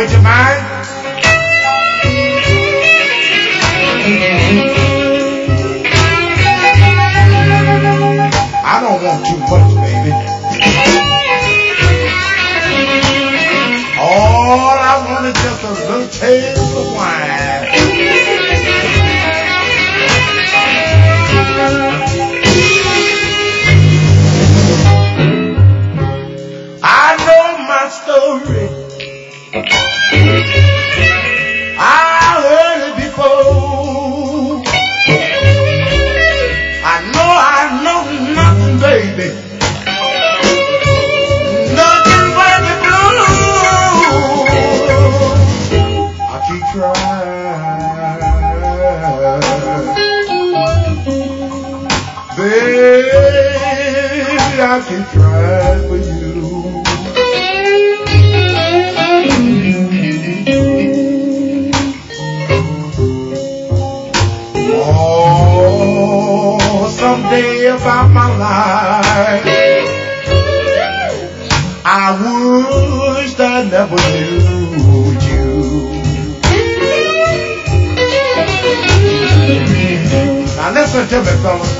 with your mind. I don't want too much, baby. All I want is just a little taste of wine. I know my story. I heard it before. I know nothing, baby. Nothing but the blue. I keep trying, baby. I keep trying for you. Someday about my life, I wish I never knew you. Now listen to me, fellas.